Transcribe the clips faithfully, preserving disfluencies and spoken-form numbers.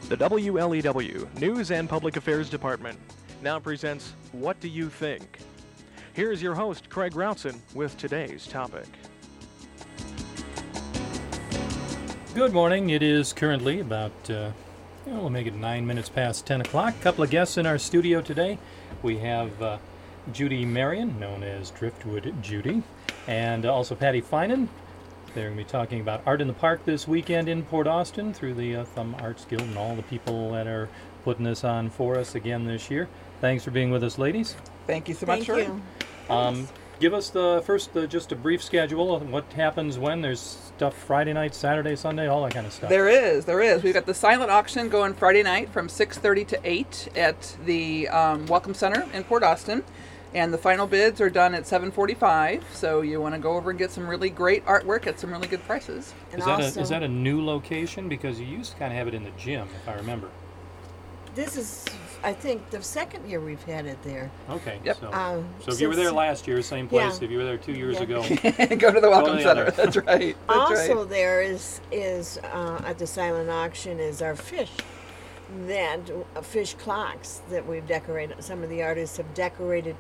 The W L E W News and Public Affairs Department now presents What Do You Think? Here's your host, Craig Routson, with today's topic. Good morning. It is currently about, uh, well, we'll make it nine minutes past ten o'clock. A couple of guests in our studio today. We have uh, Judy Marion, known as Driftwood Judy, and also Patty Finan. They're going to be talking about Art in the Park this weekend in Port Austin through the uh, Thumb Arts Guild and all the people that are putting this on for us again this year. Thanks for being with us, ladies. Thank you so Thank much. you. Um, give us the first, uh, just a brief schedule of what happens when. There's stuff Friday night, Saturday, Sunday, all that kind of stuff. There is, there is. We've got the silent auction going Friday night from six thirty to eight at the um, Welcome Center in Port Austin. And the final bids are done at seven forty-five, so you want to go over and get some really great artwork at some really good prices. And Is that, also, a, is that a new location? Because you used to kind of have it in the gym, if I remember. this is, I think, the second year we've had it there. Okay. Yep. So, Um, so if you were there since- last year, same place. Yeah. If you were there two years Yeah. ago. Go to the Welcome the Center. other. That's right. That's Also, right. there is is uh, at the silent auction is our fish. That uh, fish clocks that we've decorated. Some of the artists have decorated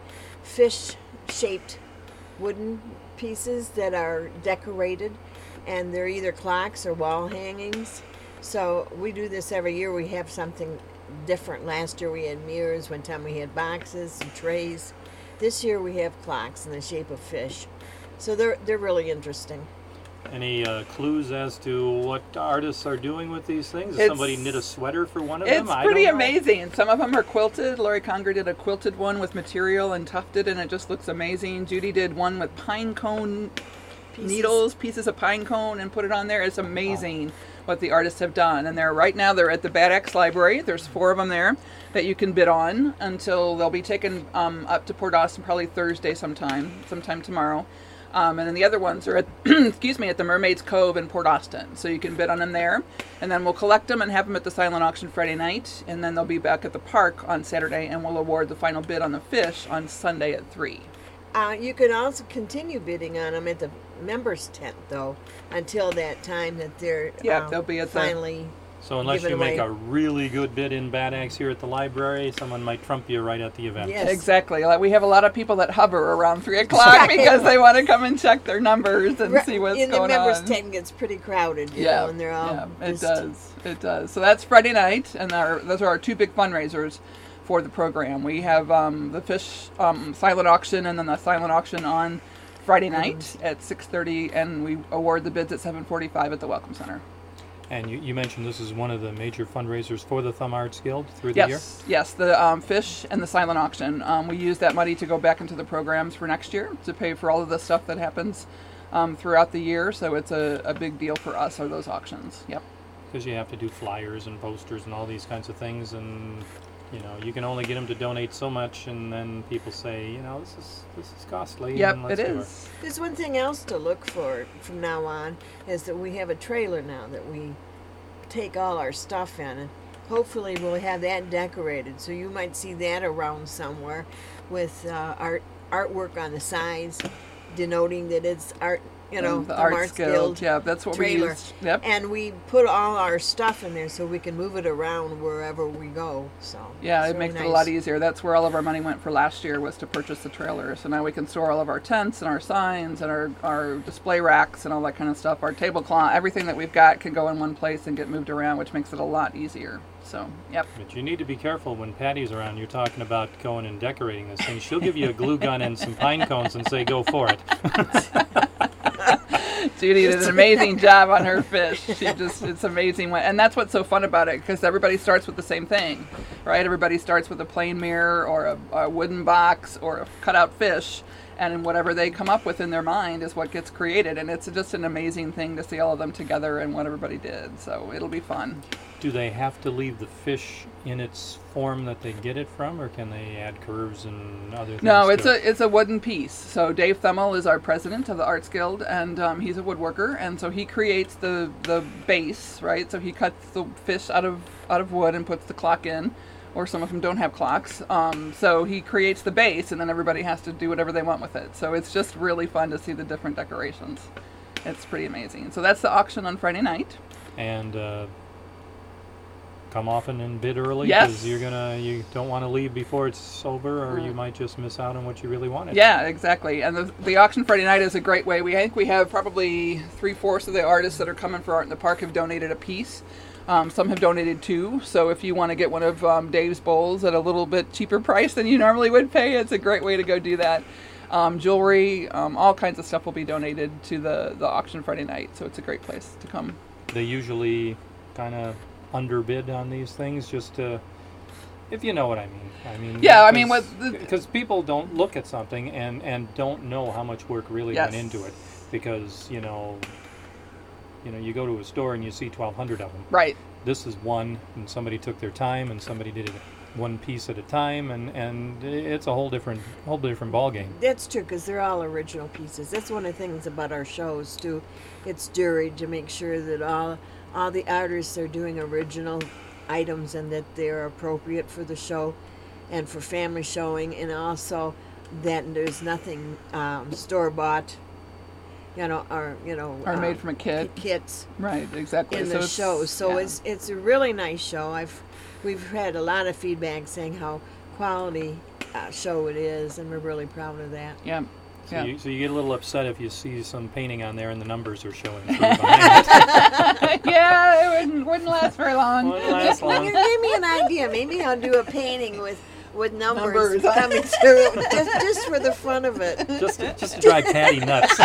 fish-shaped wooden pieces that are decorated, and they're either clocks or wall hangings. So we do this every year. We have something different. Last year we had mirrors. One time we had boxes and trays. This year we have clocks in the shape of fish. So they're they're really interesting. Any uh, clues as to what artists are doing with these things? Does It's- somebody knit a sweater for one of It's them? I pretty don't know. amazing. Some of them are quilted. Lori Conger did a quilted one with material and tufted, and it just looks amazing. Judy did one with pine cone Pieces. needles, pieces of pine cone, and put it on there. It's amazing what the artists have done. And they're right now they're at the Bad Axe Library. There's four of them there that you can bid on until they'll be taken um, up to Port Austin probably Thursday sometime, sometime tomorrow. Um, and then the other ones are at, excuse me, at the Mermaid's Cove in Port Austin. So you can bid on them there. And then we'll collect them and have them at the silent auction Friday night. And then they'll be back at the park on Saturday, and we'll award the final bid on the fish on Sunday at three. Uh, you can also continue bidding on them at the members tent, though, until that time that they're Yeah, um, they'll be at the- finally. So unless Give it you make away. a really good bid in Bad Axe here at the library, someone might trump you right at the event. Yes. Exactly. Like we have a lot of people that hover around three o'clock because they want to come and check their numbers and Re- see what's in going the members on. tent gets pretty crowded, you Yeah, know, and they're all yeah, it just- does. It does. So that's Friday night, and our, those are our two big fundraisers for the program. We have um, the fish um, silent auction, and then the silent auction on Friday night Mm-hmm. at six thirty, and we award the bids at seven forty-five at the Welcome Center. And you, you mentioned this is one of the major fundraisers for the Thumb Arts Guild through the year? Yes, yes, the um, fish and the silent auction. Um, we use that money to go back into the programs for next year to pay for all of the stuff that happens um, throughout the year. So it's a, a big deal for us, are those auctions. Yep. Because you have to do flyers and posters and all these kinds of things, and you know you can only get them to donate so much, and then people say, you know, this is this is costly. Yep, and it let's do is. There's one thing else to look for from now on is that we have a trailer now that we take all our stuff in, and hopefully we'll have that decorated. So you might see that around somewhere with uh, art artwork on the sides denoting that it's art. You know, And the Thumb Arts Guild. Yeah, that's what we trailer. use. Yep. And we put all our stuff in there so we can move it around wherever we go. So Yeah, it's it really makes it a nice. lot easier. That's where all of our money went for last year, was to purchase the trailer. So now we can store all of our tents and our signs and our, our display racks and all that kind of stuff. Our tablecloth, everything that we've got can go in one place and get moved around, which makes it a lot easier. So, yep. But you need to be careful when Patty's around. You're talking about going and decorating this thing. She'll give you a glue gun and some pine cones and say, go for it. Judy did an amazing job on her fish. She just, it's amazing. When, and that's what's so fun about it, because everybody starts with the same thing, right? Everybody starts with a plain mirror or a, a wooden box or a cutout fish, and whatever they come up with in their mind is what gets created. And it's just an amazing thing to see all of them together and what everybody did. So it'll be fun. Do they have to leave the fish in its form that they get it from, or can they add curves and other things? No, it's to a it? it's a wooden piece. So Dave Thummel is our president of the Arts Guild, and um, he's a woodworker, and so he creates the the base, right? So he cuts the fish out of out of wood and puts the clock in, or some of them don't have clocks. Um, so he creates the base, and then everybody has to do whatever they want with it. So it's just really fun to see the different decorations. It's pretty amazing. So that's the auction on Friday night. And uh, come often and bid early Yes. because you're gonna you don't want to leave before it's over, or you might just miss out on what you really wanted. Yeah, exactly. And the, the auction Friday night is a great way. We I think we have probably three fourths of the artists that are coming for Art in the Park have donated a piece. Um, some have donated two. So if you want to get one of um, Dave's bowls at a little bit cheaper price than you normally would pay, it's a great way to go do that. Um, jewelry, um, all kinds of stuff will be donated to the, the auction Friday night. So it's a great place to come. They usually kind of underbid on these things just to, if you know what I mean. I mean, Yeah, I mean, what the- because people don't look at something and, and don't know how much work really Yes. went into it, because you know, you know, you go to a store and you see twelve hundred of them. Right. This is one, and somebody took their time, and somebody did it one piece at a time, and, and it's a whole different whole different ball game. That's true, because they're all original pieces. That's one of the things about our shows too. It's juried to make sure that all all the artists are doing original items and that they're appropriate for the show and for family showing, and also that there's nothing um, store bought, you know, or you know, Or uh, made from a kit. kits Right, exactly. in So the it's- show. So yeah. it's it's a really nice show. I've we've had a lot of feedback saying how quality uh, show it is, and we're really proud of that. Yeah. So, Yeah. you, so you get a little upset if you see some painting on there and the numbers are showing through behind it. Yeah, it wouldn't, wouldn't last very long. Wouldn't last Well, you long. gave me an idea. Maybe I'll do a painting with with numbers, Numbers. coming through, just just for the fun of it. Just to, just to drive Patty nuts.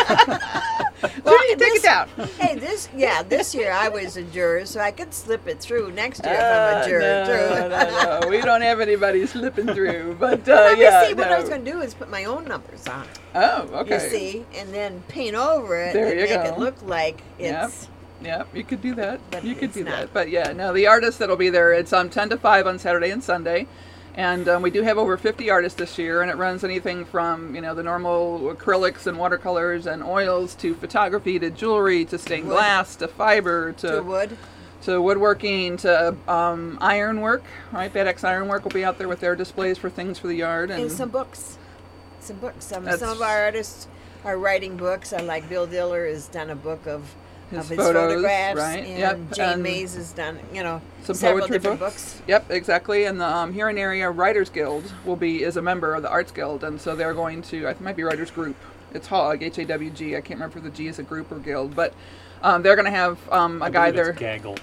Well, you take this- it down. Hey, this yeah, this year I was a juror, so I could slip it through. Next year, if Uh, I'm a juror, no, too. no, no. We don't have anybody slipping through. But uh, Well, yeah, see, what no. I was going to do is put my own numbers on it. Oh, okay. You see, and then paint over it There and you make go. it look like Yep. it's. Yeah, you could do that. But you could it's do not. that. But yeah, no, the artists that'll be there, it's um, ten to five on Saturday and Sunday. And um, we do have over fifty artists this year, and it runs anything from, you know, the normal acrylics and watercolors and oils to photography to jewelry to stained Wood. glass to fiber to, To wood. to woodworking to um, ironwork, right? Bad X Ironwork will be out there with their displays for things for the yard. And, And some books. Some books. Some, That's- some of our artists are writing books. I like Bill Diller has done a book of His of his photos, photographs, right, and yep, Jane and Mays has done, you know, some several poetry different books. books. Yep, exactly. And the um, Huron Area Writers Guild will be is a member of the Arts Guild, and so they're going to. I think it might be Writers Group. It's Hawg, H A W G. I can't remember if the G is a group or guild, but um, they're going to have um, a I guy believe there. it's Gaggle.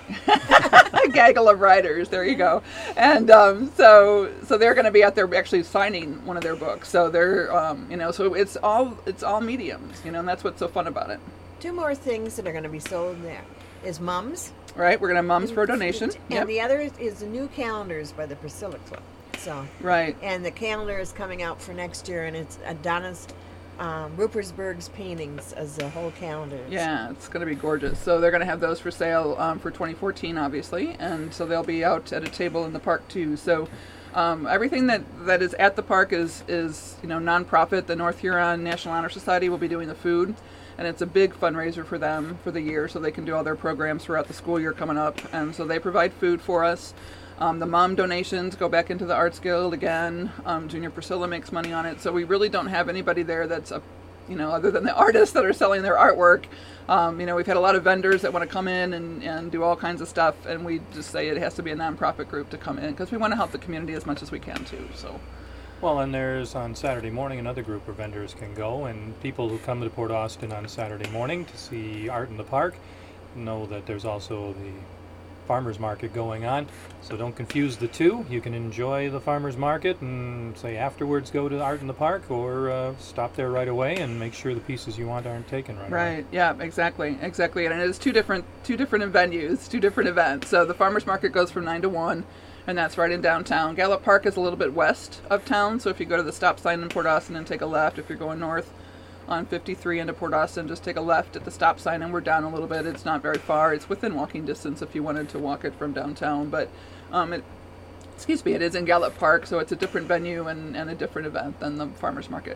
A gaggle of writers. There you go. And um, so so they're going to be out there actually signing one of their books. So they're um, you know so it's all it's all mediums, you know, and that's what's so fun about it. Two more things that are going to be sold there is Mums. Right? We're going to have mums for a donation. And Yep. the other is, is the new calendars by the Priscilla Club. So, Right. and the calendar is coming out for next year, and it's Donna's um, Rupersberg's paintings as a whole calendar. Yeah, it's going to be gorgeous. So they're going to have those for sale um, for twenty fourteen, obviously, and so they'll be out at a table in the park too. So um, everything that, that is at the park is is you know nonprofit. The North Huron National Honor Society will be doing the food, and it's a big fundraiser for them for the year, so they can do all their programs throughout the school year coming up. And so they provide food for us. Um, the mom donations go back into the Arts Guild again. Um, Junior Priscilla makes money on it, so we really don't have anybody there that's a, you know, other than the artists that are selling their artwork. Um, you know, we've had a lot of vendors that want to come in and, and do all kinds of stuff, and we just say it has to be a nonprofit group to come in because we want to help the community as much as we can too. So. Well, and there's on Saturday morning another group of vendors can go, and people who come to Port Austin on Saturday morning to see art in the park know that there's also the farmers market going on. So don't confuse the two. You can enjoy the farmers market and say afterwards go to art in the park, or uh, stop there right away and make sure the pieces you want aren't taken right away. Right. Yeah. Exactly. Exactly. And it is two different two different venues, two different events. So the farmers market goes from nine to one, and that's right in downtown. Gallup Park is a little bit west of town. So if you go to the stop sign in Port Austin and take a left, if you're going north on fifty-three into Port Austin, just take a left at the stop sign, and we're down a little bit. It's not very far. It's within walking distance if you wanted to walk it from downtown. But um, it, excuse me, it is in Gallup Park, so it's a different venue and, and a different event than the farmers market.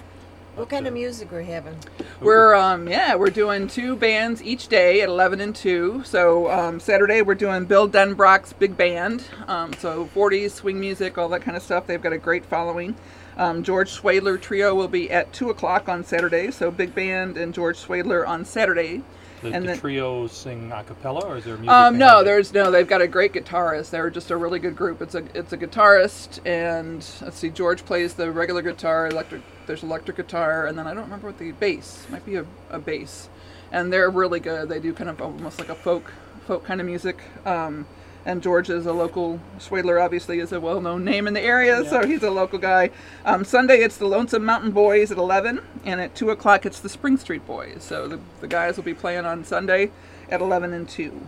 What kind of music we're having? We're um yeah we're doing two bands each day at eleven and two. So um, Saturday we're doing Bill Denbrock's big band. Um, so forties swing music, all that kind of stuff. They've got a great following. Um, George Swadler Trio will be at two o'clock on Saturday, so big band and George Swadler on Saturday. The, and the then, trio sing a cappella, or is there music? Um, no, behind it? there's no. They've got a great guitarist. They're just a really good group. It's a it's a guitarist, and let's see, George plays the regular guitar. Electric. There's electric guitar, and then I don't remember what the bass might be a, a bass, and they're really good. They do kind of almost like a folk folk kind of music. Um, And George is a local. Swadler obviously is a well-known name in the area, Yeah. so he's a local guy. Um, Sunday it's the Lonesome Mountain Boys at eleven, and at two o'clock it's the Spring Street Boys. So the, the guys will be playing on Sunday at eleven and two.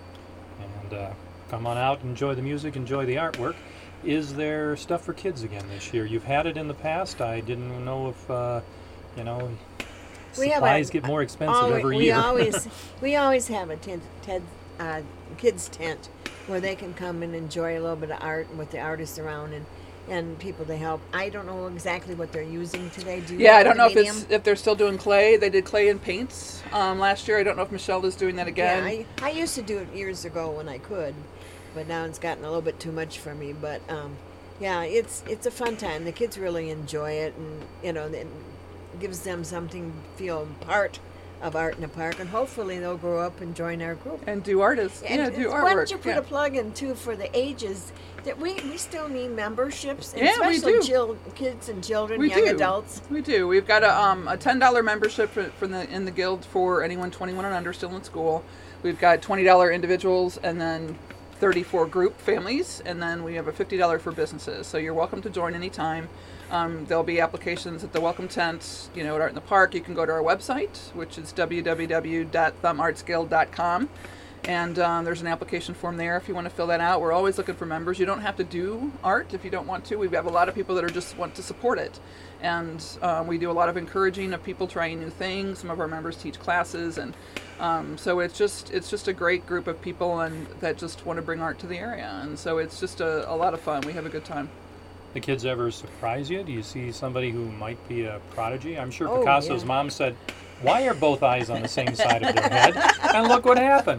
And uh, come on out, enjoy the music, enjoy the artwork. Is there stuff for kids again this year? You've had it in the past. I didn't know if, uh, you know, We have supplies a- get more expensive Always- every we year. always we always have a tent, ted, uh, kids tent where they can come and enjoy a little bit of art with the artists around and, and people to help. I don't know exactly what they're using today. Do you Yeah, I know don't the know if medium? it's if they're still doing clay. They did clay and paints um, last year. I don't know if Michelle is doing that again. Yeah, I, I used to do it years ago when I could, but now it's gotten a little bit too much for me. But um, yeah, it's it's a fun time. The kids really enjoy it, and you know, it gives them something to feel part of Art in the Park, and hopefully they'll grow up and join our group. and do artists. And yeah, do why artwork. don't you put yeah. a plug in too for the ages that we, we still need memberships, and Yeah, we especially do. chil- kids and children, We young do. adults. We do. We've got a um, a ten dollar membership for, from the in the guild for anyone twenty-one and under still in school. We've got twenty dollar individuals and then thirty for group families, and then we have a fifty dollar for businesses. So you're welcome to join anytime. Um, there'll be applications at the Welcome Tent, you know, at Art in the Park. You can go to our website, which is w w w dot thumb arts guild dot com. And um, there's an application form there if you want to fill that out. We're always looking for members. You don't have to do art if you don't want to. We have a lot of people that are just want to support it. And um, we do a lot of encouraging of people trying new things. Some of our members teach classes. And um, so it's just it's just a great group of people and that just want to bring art to the area. And so it's just a, a lot of fun. We have a good time. The kids ever surprise you? Do you see somebody who might be a prodigy? I'm sure Oh, Picasso's yeah. mom said, "Why are both eyes on the same side of their head?" And look what happened.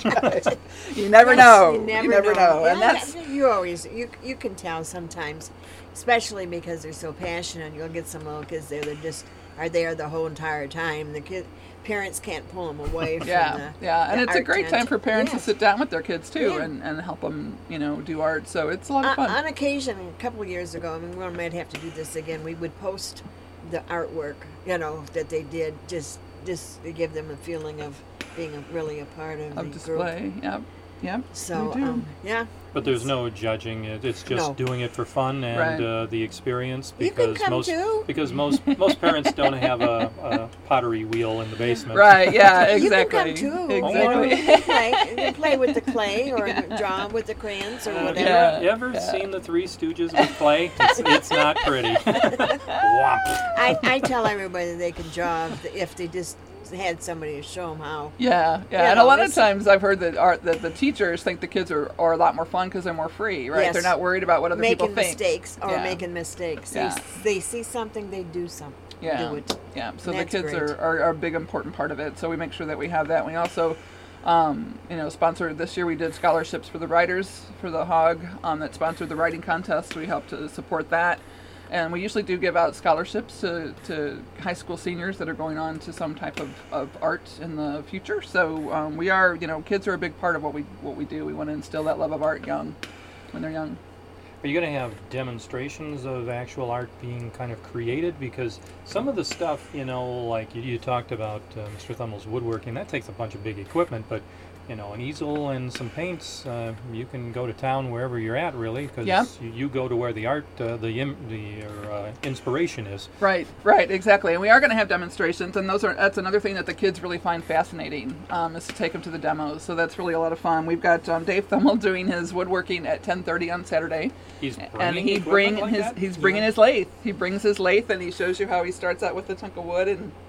You never Yes, know. You never, know. And Yeah, that's you always you you can tell sometimes, especially because they're so passionate. You'll get some little kids there that just are there the whole entire time. The kid parents can't pull them away from yeah, the yeah, and the it's a art great tent. time for parents Yes. to sit down with their kids too Yeah. and, and help them, you know, do art. So it's a lot of On, fun. on occasion, a couple of years ago, I mean, we might have to do this again. We would post the artwork, you know, that they did, just just to give them a feeling of being a, really a part of, of the group. display. Yep, yep. So we do. um, yeah, But there's no judging it. It's just No. doing it for fun and Right. uh, the experience. You can Because come most too. because most most parents don't have a, a pottery wheel in the basement. Right, yeah, exactly. You can come too. Exactly. You can play, you can play with the clay or draw with the crayons or Uh, whatever. you Yeah. ever, you ever yeah. seen the Three Stooges with clay? It's, it's not pretty. Whomp. I, I tell everybody they can draw if, if they just had somebody to show them how. Yeah, yeah, You and know, a lot of this- times I've heard that art that the teachers think the kids are, are a lot more fun because they're more free, right? Yes. They're not worried about what other people Making think. mistakes or Yeah. making mistakes. Yeah. They, they see something, they do something. Yeah, Do it. yeah. So the That's kids great. are, are, are a big important part of it. So we make sure that we have that. We also, um, you know, sponsored this year. We did scholarships for the writers for the Hog um, that sponsored the writing contest. We helped to support that. And we usually do give out scholarships to, to high school seniors that are going on to some type of, of art in the future. So um, we are, you know, kids are a big part of what we what we do. We want to instill that love of art young, when they're young. Are you going to have demonstrations of actual art being kind of created? Because some of the stuff, you know, like you, you talked about uh, Mister Thummel's woodworking, that takes a bunch of big equipment, but you know, an easel and some paints, uh, you can go to town wherever you're at, really, because Yeah. you, you go to where the art, uh, the Im- the uh, inspiration is. Right, right, exactly. And we are going to have demonstrations, and those are that's another thing that the kids really find fascinating um, is to take them to the demos. So that's really a lot of fun. We've got um, Dave Thummel doing his woodworking at ten thirty on Saturday, He's bringing and he equipment bring like his that? he's bringing his lathe. He brings his lathe, and he shows you how he starts out with the chunk of wood and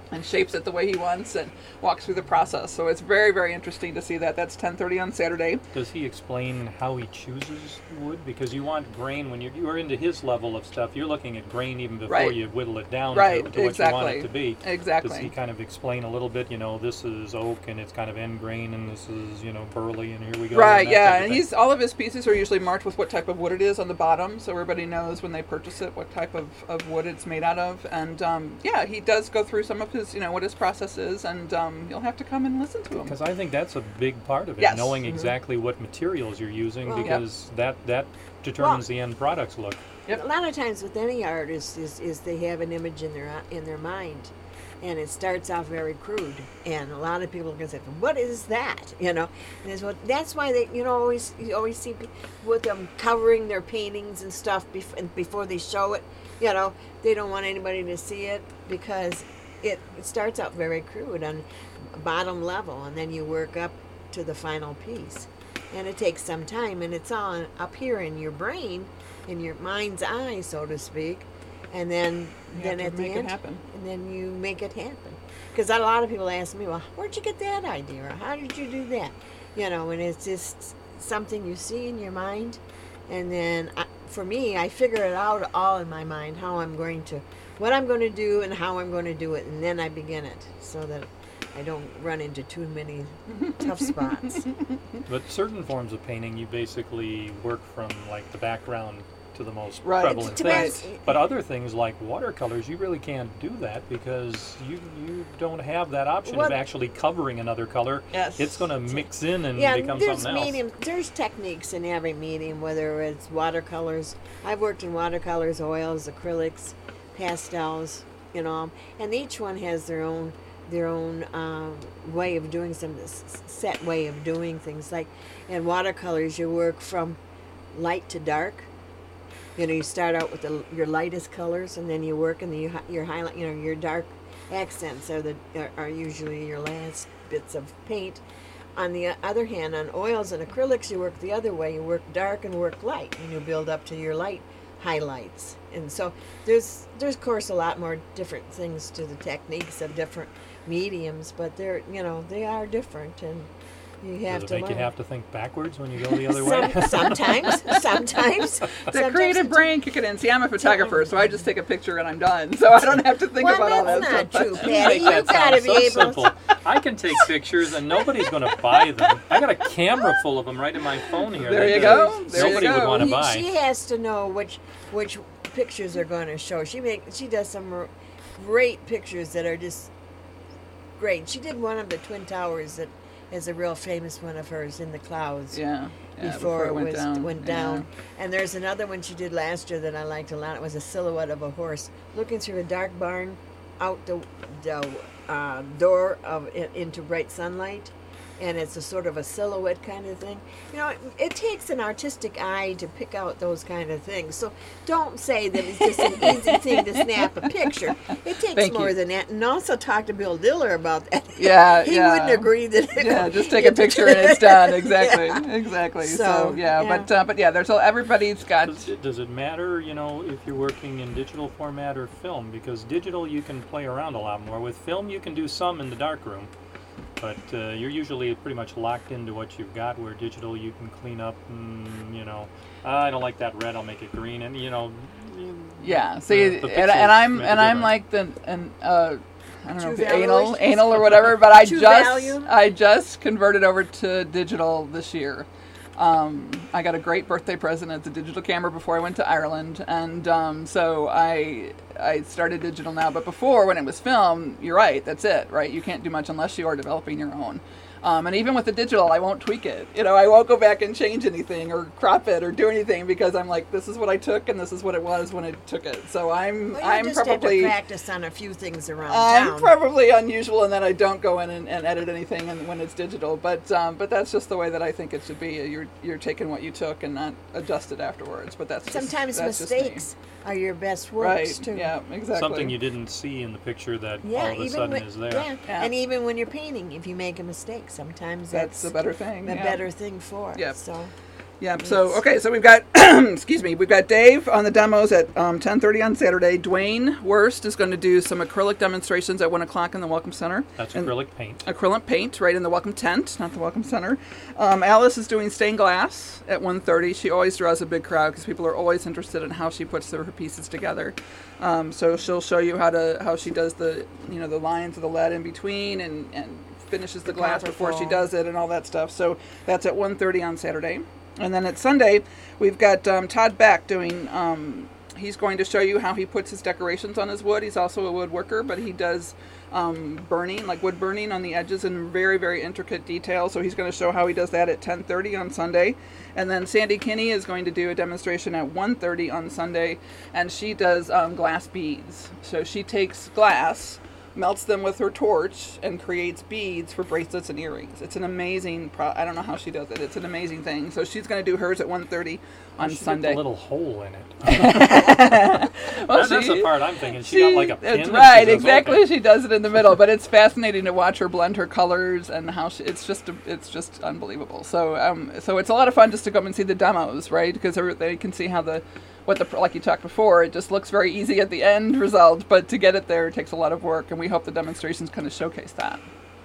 and shapes it the way he wants and walks through the process. So it's very, very interesting to see that. That's ten thirty on Saturday. Does he explain how he chooses wood? Because you want grain when you're, you're into his level of stuff. You're looking at grain even before Right. you whittle it down Right, to, to what exactly. you want it to be. Exactly. Does he kind of explain a little bit, you know, this is oak and it's kind of end grain and this is, you know, burley and here we go. Right, and that yeah, type of and thing? he's all of his pieces are usually marked with what type of wood it is on the bottom, so everybody knows when they purchase it what type of, of wood it's made out of. And um, yeah, he does go through some of his, you know, what his process is, and um, you'll have to come and listen to him. Because I think that's a big part of it, Yes. knowing Mhm. exactly what materials you're using, Well, because that that determines Well- the end product's look. Yep. A lot of times with any artist is, is they have an image in their in their mind, and it starts off very crude, and a lot of people can say, "What is that?" You know, and that's what that's why they you know always you always see pe- with them covering their paintings and stuff bef- and before they show it. You know, they don't want anybody to see it because it, it starts out very crude on bottom level, and then you work up to the final piece, and it takes some time, and it's all up here in your brain, in your mind's eye, so to speak, and then You then have at to the make it end, happen. and then you make it happen. Because a lot of people ask me, well, where'd you get that idea, or how did you do that? You know, and it's just something you see in your mind, and then I, for me, I figure it out all in my mind how I'm going to, what I'm going to do, and how I'm going to do it, and then I begin it so that I don't run into too many tough spots. But certain forms of painting, you basically work from like the background to the most Right. prevalent Depends. things. But other things like watercolors, you really can't do that because you you don't have that option Well- of actually covering another color. Yes. It's going to mix in and Yeah, become there's something else. medium. There's techniques in every medium, whether it's watercolors. I've worked in watercolors, oils, acrylics, pastels, you know, and each one has their own their own um, way of doing some s- set way of doing things. Like in watercolors, you work from light to dark. You know, you start out with the, your lightest colors, and then you work, and then you, hi- your highlight. You know, your dark accents are the are, are usually your last bits of paint. On the other hand, on oils and acrylics, you work the other way. You work dark and work light, and you build up to your light highlights. And so there's there's of course a lot more different things to the techniques of different mediums, but they're you know they are different, and you have Does to it make learn. you have to think backwards when you go the other way? Some, sometimes, sometimes. The sometimes creative it- brain kick it in. See, I'm a photographer, so I just take a picture and I'm done. So I don't have to think Well, about all that that's not stuff. true, You Patty. make that You've got to sound be so able. simple. I can take pictures and nobody's going to buy them. I got a camera full of them right in my phone here. There that you does- go. There you Nobody would go. want to He- buy. She has to know which which pictures are going to show. She make she does some r- great pictures that are just great. She did one of the Twin Towers that is a real famous one of hers in the clouds. Yeah. yeah, Before, it went was down. went Yeah. down, and there's another one she did last year that I liked a lot. It was a silhouette of a horse looking through a dark barn, out the the uh, door of in, into bright sunlight, and it's a sort of a silhouette kind of thing. You know, it, it takes an artistic eye to pick out those kind of things. So don't say that it's just an easy thing to snap a picture. It takes Thank more you. than that. And also talk to Bill Diller about that. Yeah, he yeah. wouldn't agree that. It Yeah, could- just take a picture and it's done. Exactly, Yeah. exactly. So, So, yeah, yeah. but uh, but yeah, there's a, everybody's got. Does it, does it matter, you know, if you're working in digital format or film? Because digital you can play around a lot more. With film you can do some in the darkroom, but uh, you're usually pretty much locked into what you've got. Where digital you can clean up, mm, you know, "Ah, I don't like that red, I'll make it green, and you know. Yeah. See, the- the and, and pixels I'm make a and I'm difference. like the and uh, I don't know, True if anal, valuations? anal or whatever. But I True just value? I just converted over to digital this year. Um, I got a great birthday present as a digital camera before I went to Ireland, and um, so I I started digital now. But before, when it was film, you're right. That's it, right? You can't do much unless you are developing your own. Um, and even with the digital, I won't tweak it. You know, I won't go back and change anything or crop it or do anything because I'm like, this is what I took and this is what it was when I took it. So I'm Well, you I'm just probably. have to practice on a few things around I'm town. probably unusual in that I don't go in and, and edit anything and when it's digital, but um, but that's just the way that I think it should be. You're you're taking what you took and not adjust it afterwards. But that's just, Sometimes that's just me. mistakes are your best works Right? too. Yeah, exactly. Something you didn't see in the picture that Yeah, all of a even sudden when, is there. Yeah. Yeah. and even when you're painting, if you make a mistake, sometimes That's that's, the better thing. the yeah. better thing for it. Yep. So, Yeah. So okay. So we've got excuse me. We've got Dave on the demos at um, ten thirty on Saturday. Dwayne Wurst is going to do some acrylic demonstrations at one o'clock in the Welcome Center. That's and acrylic paint. Acrylic paint, right in the Welcome Tent, not the Welcome Center. Um, Alice is doing stained glass at one thirty. She always draws a big crowd because people are always interested in how she puts her pieces together. Um, so she'll show you how to how she does the you know the lines of the lead in between and and finishes the, the glass before she does it and all that stuff. So that's at one thirty on Saturday. And then at Sunday, we've got um, Todd Beck doing, um, he's going to show you how he puts his decorations on his wood. He's also a woodworker, but he does um, burning, like wood burning on the edges in very, very intricate detail. So he's going to show how he does that at ten thirty on Sunday. And then Sandy Kinney is going to do a demonstration at one thirty on Sunday, and she does um, glass beads. So she takes glass, melts them with her torch, and creates beads for bracelets and earrings. It's an amazing pro- I don't know how she does it. It's an amazing thing. So she's going to do hers at one thirty on she Sunday. Get the little hole in it. well, that, that's she, the part I'm thinking. She, she got like a pin. That's right, does, exactly. okay. She does it in the middle, but it's fascinating to watch her blend her colors and how she, it's just it's just unbelievable. So um so it's a lot of fun just to come and see the demos, right? Because they can see how the what the like you talked before, it just looks very easy at the end result, but to get it there takes a lot of work, and we hope the demonstrations kind of showcase that.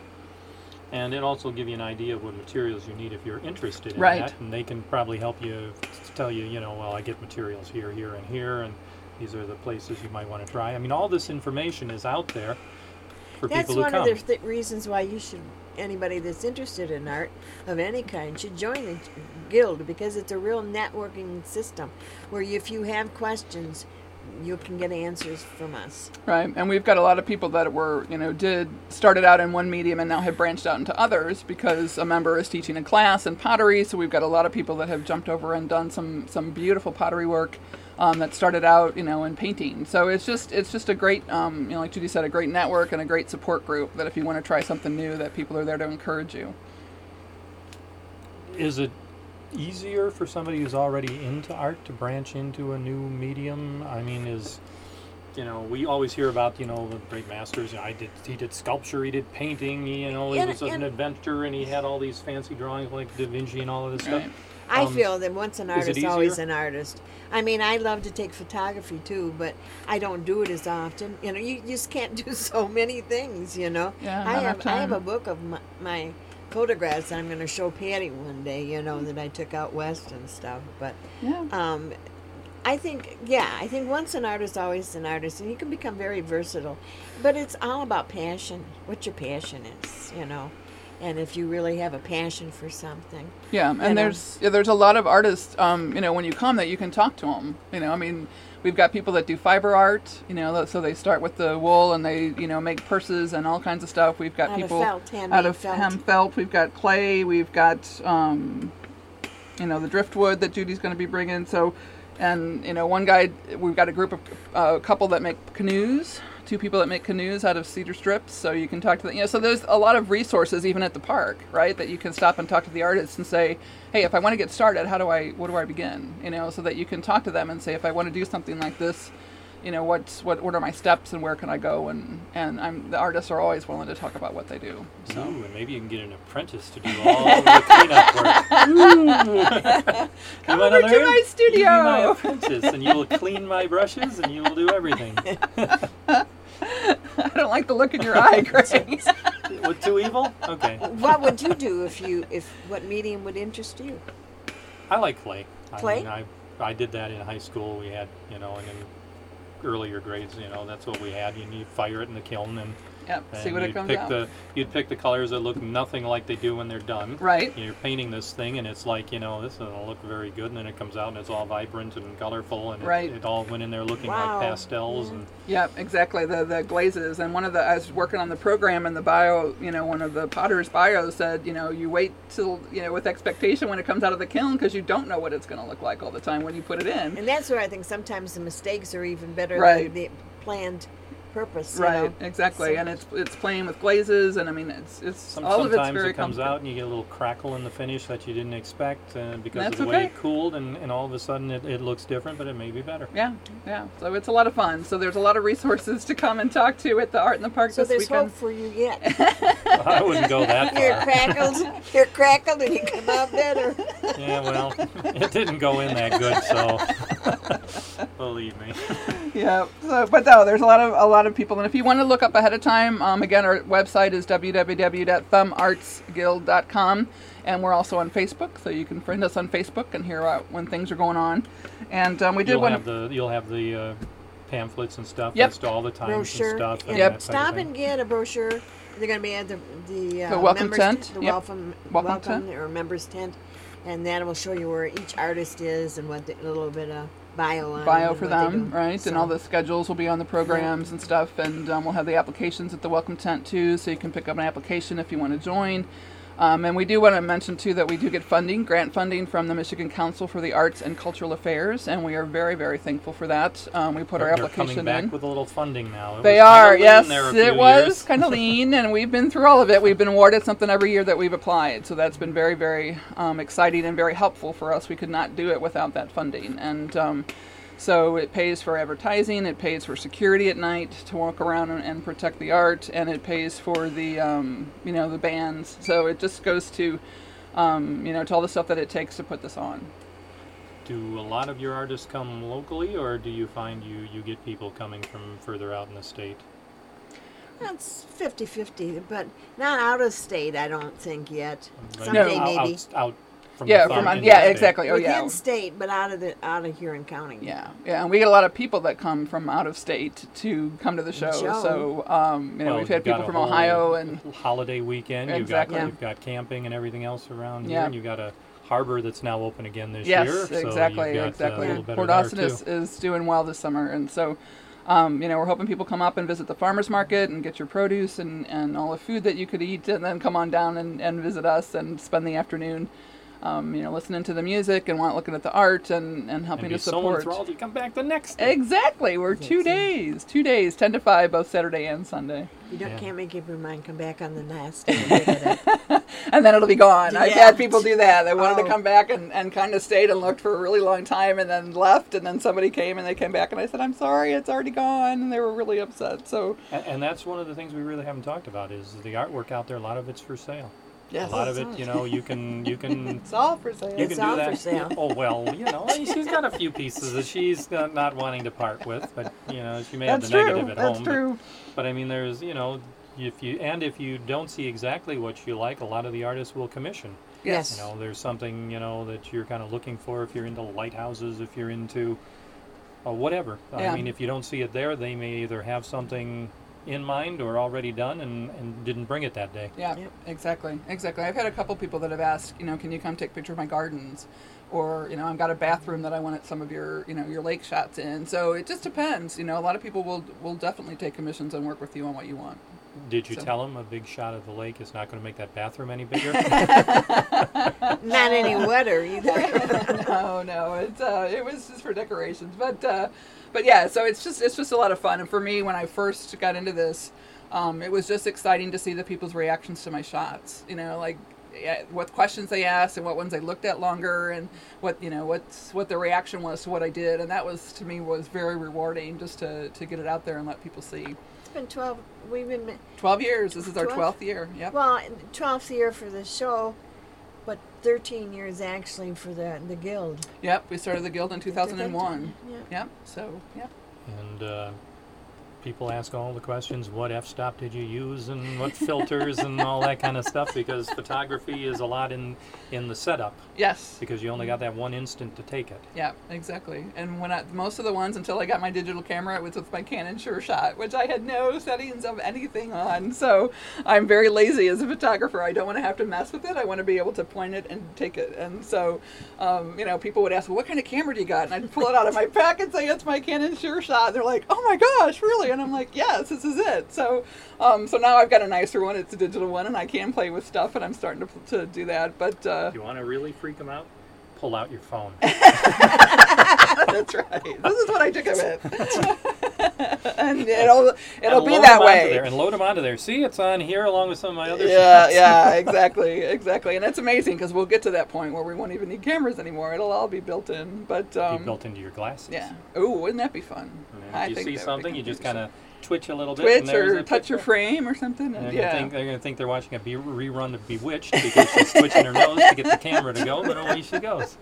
And it also give you an idea of what materials you need if you're interested in right. that, and they can probably help you tell you, you know, well, I get materials here, here, and here, and these are the places you might want to try. I mean, all this information is out there for that's people who come. That's one of the th- reasons why you should, anybody that's interested in art of any kind should join the guild, because it's a real networking system where if you have questions, you can get answers from us. Right, and we've got a lot of people that were, you know, did started out in one medium and now have branched out into others because a member is teaching a class in pottery. So we've got a lot of people that have jumped over and done some some beautiful pottery work um, that started out, you know, in painting. So it's just it's just a great, um, you know, like Judy said, a great network and a great support group that if you want to try something new, that people are there to encourage you. Is it easier for somebody who's already into art to branch into a new medium? I mean, is, you know, we always hear about, you know, the great masters. You know, I did, he did sculpture, he did painting, he, you know, he and, was and, an inventor, and he had all these fancy drawings like Da Vinci and all of this right. stuff. I um, feel that once an is it artist, always easier? an artist. I mean, I love to take photography too, but I don't do it as often. You know, you just can't do so many things, you know. Yeah, I not have enough I have time. a book of my, my photographs that I'm going to show Patty one day, you know, that I took out west and stuff. But Yeah. um, I think, yeah, I think once an artist, always an artist, and you can become very versatile. But it's all about passion, what your passion is, you know. And if you really have a passion for something. Yeah, and you know. there's yeah, there's a lot of artists, um, you know, when you come that you can talk to them. You know, I mean, we've got people that do fiber art, you know, so they start with the wool and they, you know, make purses and all kinds of stuff. We've got Out of people felt, handmade out of felt. hem felt. We've got clay. We've got, um, you know, the driftwood that Judy's going to be bringing. So, and you know, one guy, we've got a group of uh, a couple that make canoes. Two people that make canoes out of cedar strips, so you can talk to them. You know, so there's a lot of resources even at the park, right? That you can stop and talk to the artists and say, "Hey, if I want to get started, how do I? What do I begin?" You know, so that you can talk to them and say, "If I want to do something like this, you know, what's what? What are my steps and where can I go?" And and I'm the artists are always willing to talk about what they do. So Ooh, and maybe you can get an apprentice to do all the cleanup work. Ooh. come You over wanna to learn? my You be my studio. apprentice, and you will clean my brushes, and you will do everything. I don't like the look in your eye, Greg. What, too evil? Okay. What would you do if you, if, what medium would interest you? I like clay. Clay? I mean, I, I did that in high school. We had, you know, and in earlier grades, you know, that's what we had. You, you fire it in the kiln, and, Yep. See and what it you'd comes pick out. the you'd pick the colors that look nothing like they do when they're done. Right. You're painting this thing, and it's like, you know, this doesn't look very good, and then it comes out and it's all vibrant and colorful, and Right. it, it all went in there looking Wow. like pastels. And Yep, exactly. The the glazes, and one of the I was working on the program, and the bio, you know, one of the Potter's bios said, you know, you wait till, you know, with expectation when it comes out of the kiln, because you don't know what it's going to look like all the time when you put it in. And that's where I think sometimes the mistakes are even better Right. than the planned purpose. you Right, know. exactly, So- and it's it's playing with glazes, and I mean it's it's some, all of it's sometimes very it comes complicated. out and you get a little crackle in the finish that you didn't expect uh, because That's of the way okay. it cooled, and, and all of a sudden it, it looks different, but it may be better. Yeah, yeah. So it's a lot of fun. So there's a lot of resources to come and talk to at the Art in the Park So this there's weekend. hope for you yet. I wouldn't go that You're far. crackled. You're crackled, and you come out better. Yeah, well, it didn't go in that good, so believe me. Yeah. So, but no, there's a lot of a lot of people, and if you want to look up ahead of time, um, again, our website is w w w dot thumb arts guild dot com, and we're also on Facebook, so you can friend us on Facebook and hear about when things are going on. And um, we did You'll one. have the you'll have the uh, pamphlets and stuff. Yep. As to all the times Brochure. and stuff. And Yep. that type of Stop thing. and get a brochure. They're going to be at the the, uh, The welcome members tent. the Yep. welcome Welcome welcome, tent. or members tent, and that will show you where each artist is and what the, a little bit of bio on bio and for what they them, do. right? So, And all the schedules will be on the programs and stuff, and um, we'll have the applications at the welcome tent too, so you can pick up an application if you want to join. Um, and we do want to mention too that we do get funding, grant funding from the Michigan Council for the Arts and Cultural Affairs, and we are very, very thankful for that. Um, we put They're, our they're application coming back in. with a little funding now. It They was kinda are, lean yes. there a It few was years. kind of lean, and we've been through all of it. We've been awarded something every year that we've applied, so that's been very, very um, exciting and very helpful for us. We could not do it without that funding, and um, so it pays for advertising, it pays for security at night to walk around and, and protect the art, and it pays for the um, you know the bands. So it just goes to um, you know to all the stuff that it takes to put this on. Do a lot of your artists come locally, or do you find you, you get people coming from further out in the state? That's fifty-fifty, but not out of state, I don't think yet. Like, Someday out, maybe. Out, out from Yeah, the from thumb uh, into yeah, the state. exactly. Oh Within yeah. state, but out of the out of Huron County. Yeah, yeah, and we get a lot of people that come from out of state to come to the show. Show. So, um, you know, Well, we've had you've got people a from whole Ohio and holiday weekend. Exactly. You've got you've got camping and everything else around Yeah. here, and you've got a harbor that's now open again this yes, year. So exactly, you've got, exactly. Uh, a little better Port there, Austin too. is, is doing well this summer, and so, um, you know, we're hoping people come up and visit the farmers market and get your produce and, and all the food that you could eat, and then come on down and, and visit us and spend the afternoon. Um, you know, listening to the music and want looking at the art and, and helping and be to so support. enthralled you come back the next day. Exactly, we're two days, two days, ten to five, both Saturday and Sunday. You don't Yeah. can't make up your mind. Come back on the last day and pick it up. And then it'll be gone. I've Yeah. had people do that. They wanted Oh. to come back and, and kind of stayed and looked for a really long time and then left. And then somebody came and they came back and I said, I'm sorry, it's already gone. And they were really upset. So, And, and that's one of the things we really haven't talked about is the artwork out there. A lot of it's for sale. yes. A lot of it, you know, you can you can It's all for sale. you It's can do all that. for sale. Oh well, you know, she's got a few pieces that she's not, not wanting to part with, but you know, she may That's have the true. negative at That's home. true. But, but I mean, there's you know, if you and if you don't see exactly what you like, a lot of the artists will commission. Yes. You know, there's something you know that you're kind of looking for if you're into lighthouses, if you're into uh, whatever. Yeah. I mean, if you don't see it there, they may either have something in mind or already done and, and didn't bring it that day. Yeah, Yep. exactly, exactly. I've had a couple people that have asked, you know, can you come take a picture of my gardens, or you know, I've got a bathroom that I wanted some of your, you know, your lake shots in. So it just depends. You know, a lot of people will will definitely take commissions and work with you on what you want. Did you So- tell them a big shot of the lake is not going to make that bathroom any bigger? Not any wetter either. no, no, it's uh, it was just for decorations, but uh, but yeah, so it's just it's just a lot of fun. And for me, when I first got into this, um, it was just exciting to see the people's reactions to my shots. You know, like yeah, what questions they asked and what ones they looked at longer, and what you know what's what the reaction was to what I did, and that was to me was very rewarding just to to get it out there and let people see. It's been twelve. We've been Twelve years. This is our twelve? twelfth year. Yep. well, twelfth year for the show, but thirteen years actually for the the guild. Yep. We started the guild in two thousand one. Yeah. Yep. So yep. And uh, people ask all the questions, what f-stop did you use and what filters and all that kind of stuff, because photography is a lot in, in the setup, Yes. because you only got that one instant to take it. Yeah, exactly. And when I, most of the ones until I got my digital camera, it was with my Canon Sure Shot, which I had no settings of anything on. So I'm very lazy as a photographer. I don't want to have to mess with it. I want to be able to point it and take it. And so, um, you know, people would ask, well, what kind of camera do you got? And I'd pull it out of my pack and say, it's my Canon Sure Shot. And they're like, oh my gosh, really? And I'm like, yes, this is it. So, um, so now I've got a nicer one. It's a digital one, and I can play with stuff, and I'm starting to, to do that. But uh, If you want to really freak them out, pull out your phone. that's right. This is what I took of it. And it'll it'll And be load 'em that onto way. there, and load them onto there. See, it's on here along with some of my other Yeah, shots. yeah, exactly, exactly. And it's amazing because we'll get to that point where we won't even need cameras anymore. It'll all be built in. But um, Be built into your glasses. yeah. Ooh, wouldn't that be fun? And I if you think see that would be something, you just kind of twitch a little bit. and Twitch there's or a touch your picture. frame or something. And And they're, yeah. gonna think, they're gonna think they're watching a be- rerun of Bewitched because she's twitching her nose to get the camera to go, but away she goes.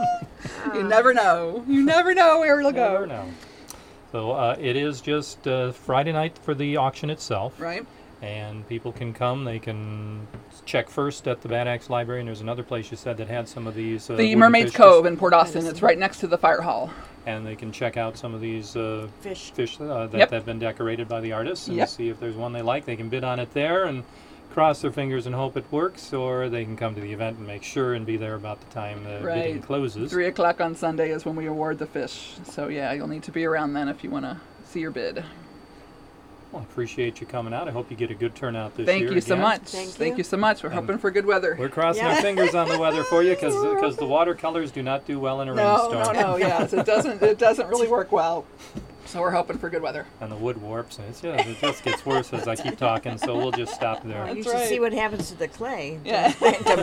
You never know. You never know where it'll go. Never know. So uh, it is just uh, Friday night for the auction itself, Right? and people can come. They can check first at the Bad Axe Library, and there's another place you said that had some of these. Uh, The wooden Mermaid's fishes, Cove in Port Austin. It's right next to the fire hall. and they can check out some of these uh, Fish. fish uh, that Yep. have been decorated by the artists, and Yep. see if there's one they like. They can bid on it there and cross their fingers and hope it works, or they can come to the event and make sure and be there about the time the bidding Right. closes. Three o'clock on Sunday is when we award the fish. So yeah, you'll need to be around then if you want to see your bid. Well, I appreciate you coming out. I hope you get a good turnout this Thank year. you so again. much. Thank you. you so much. We're And hoping for good weather. We're crossing Yeah. our fingers on the weather for you because the watercolors do not do well in a No, rainstorm. no, no. Yes, it doesn't. It doesn't really work well. So we're hoping for good weather. And the wood warps, and it's, yeah, it just gets worse as I keep talking, so we'll just stop there. You That's should right. see what happens to the clay. Yeah. To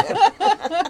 mud.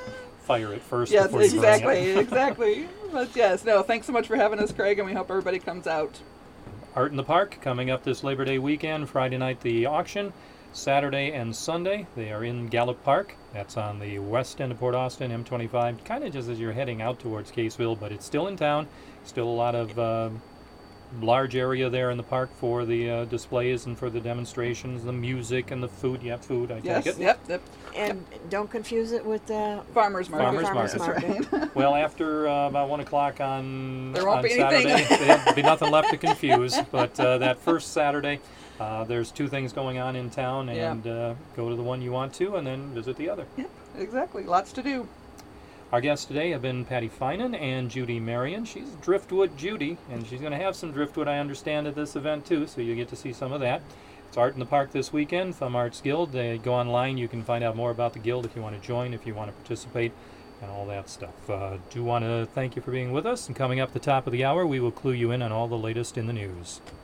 Fire it first Yes, before you burn exactly, it. exactly. But yes, no. Thanks so much for having us, Craig, and we hope everybody comes out. Art in the Park coming up this Labor Day weekend. Friday night the auction, Saturday and Sunday they are in Gallup Park. That's on the west end of Port Austin, M twenty-five, kind of just as you're heading out towards Caseville, but it's still in town. Still a lot of uh, large area there in the park for the uh, displays and for the demonstrations, the music and the food. You have food, I Yes, take it. yep, yep. And don't confuse it with the Farmers market. Farmers Farmers market. market. Well, after uh, about one o'clock on, There won't on be anything. Saturday, there'll be nothing left to confuse. But uh, that first Saturday, uh, there's two things going on in town, Yeah. and uh, go to the one you want to, and then visit the other. Yep, exactly. Lots to do. Our guests today have been Patty Finan and Judy Marion. She's Driftwood Judy, and she's going to have some Driftwood, I understand, at this event too, so you get to see some of that. It's Art in the Park this weekend, Thumb Arts Guild. They go online. You can find out more about the Guild if you want to join, if you want to participate, and all that stuff. Uh, do want to thank you for being with us, and coming up the top of the hour, we will clue you in on all the latest in the news.